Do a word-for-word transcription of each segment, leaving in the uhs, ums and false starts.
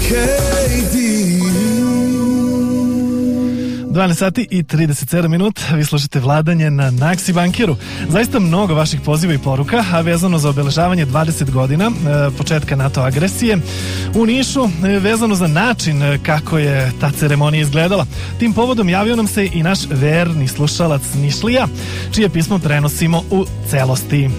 dvanaest sati i trideset sedam minuta, vi slušate Vladanje na Naksi Bankiru. Zaista mnogo vaših poziva i poruka, a vezano za obeležavanje dvadeset godina e, početka NATO agresije u Nišu, e, vezano za način e, kako je ta ceremonija izgledala. Tim povodom javio nam se i naš verni slušalac Nišlija, čije pismo prenosimo u celosti.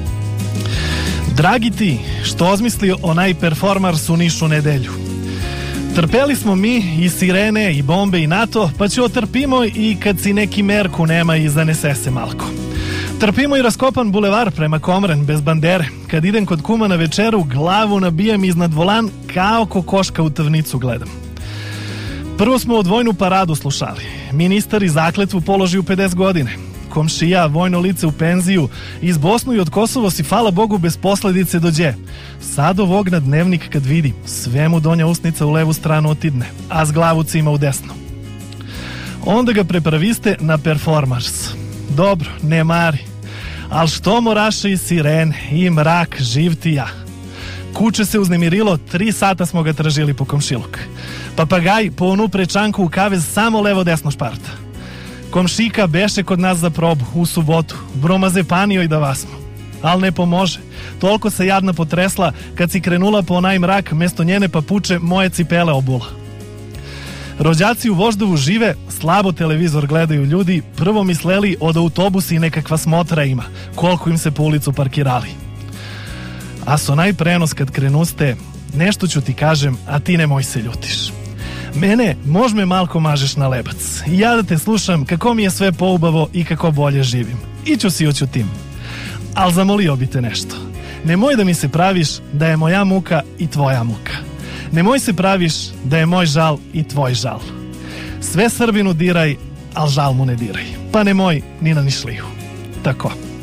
Dragi ti, što ozmislio onaj performans u Nišu nedelju. Trpeli smo mi i sirene i bombe i NATO, pa će otrpimo i kad si neki merku nema i zanese se malko. Trpimo i raskopan bulevar prema Komren bez bandere. Kad idem kod kuma na večeru, glavu nabijam iznad volan kao kokoška u tavnicu gledam. Prvo smo od vojnu paradu slušali. Ministar i zakletvu položi u pedeset godine. Komšija, vojno lice u penziju, iz Bosnu i od Kosovo si, hvala Bogu, bez posledice dođe. Sadov ogna dnevnik kad vidi, sve mu donja usnica u levu stranu otidne, a s glavu cima u desnu. Onda ga prepraviste na performans. Dobro, ne mari, al što moraše i sirene, i mrak, živ ti ja. Kuće se uznemirilo, tri sata smo ga tražili po komšiluk. Papagaj po onu prečanku u kavez samo levo desno šparta. Komšika beše kod nas za probu, u subotu, bromaze panio i da vasmo. Al ne pomože, toliko se jadna potresla kad si krenula po onaj mrak, mesto njene papuče moje cipele obula. Rođaci u Voždovu žive, slabo televizor gledaju ljudi, prvo misleli od autobusi nekakva smotra ima, koliko im se po ulicu parkirali. A s onaj prenos kad krenuste, nešto ću ti kažem, a ti nemoj se ljutiš. Mene možme malko mažeš na lebac. I ja da te slušam kako mi je sve poubavo i kako bolje živim. Iću si oćutim. Al zamolio bi te nešto. Nemoj da mi se praviš da je moja muka i tvoja muka. Nemoj se praviš da je moj žal i tvoj žal. Sve Srbinu diraj, al žal mu ne diraj. Pa nemoj ni na Nišliju. Tako.